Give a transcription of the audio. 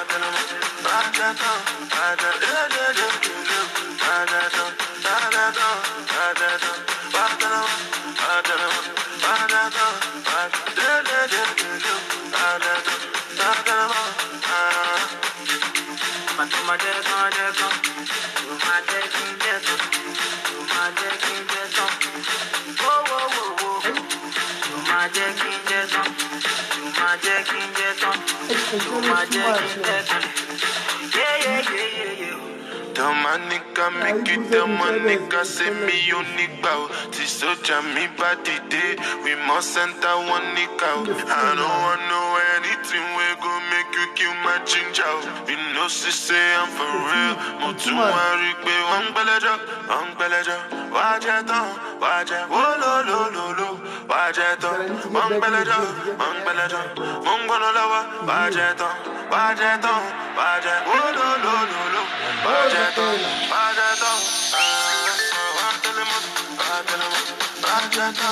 Domanica make it Domanica say me unique bow. Tisoja me body day. We must enter one nick out. I don't want know anything we go make you kill my ginger. You know she say I'm for real. Motumari be one beleja. Wajeton, oh lo lo lo lo. Wajeton, one beleja. Mongolola, wajeton, oh lo lo lo lo. Wajeton,